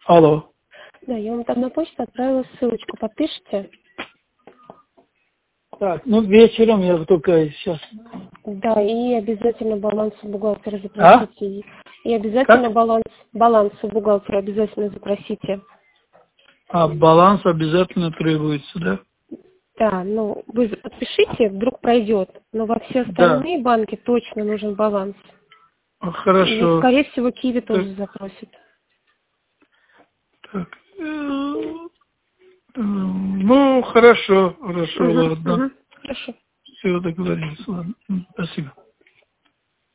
Алло. Да, я вам там на почту отправила ссылочку. Подпишите? Так, ну вечером я только сейчас. Да, и обязательно баланс у бухгалтера А? запросите. И обязательно Как? баланс у бухгалтера обязательно запросите. А баланс обязательно требуется, да? Да, ну вы подпишите, вдруг пройдет. Но во все Да. остальные банки точно нужен баланс. И, Хорошо. скорее всего, Киви Так, тоже запросит. так. Ну, хорошо, Угу, ладно. угу. Хорошо. Все, договорились, ладно. Спасибо.